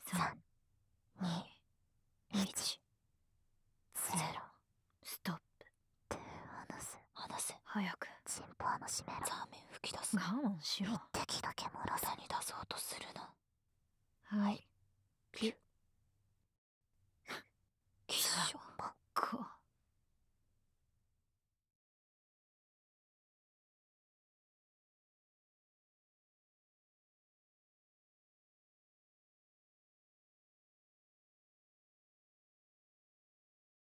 3、2、1、0。ストップ。話せ。早く。 チンポ閉めろ。 ザーメン吹き出す。我慢しろ。 一滴だけ漏らす。 下に出そうとするな。 はい。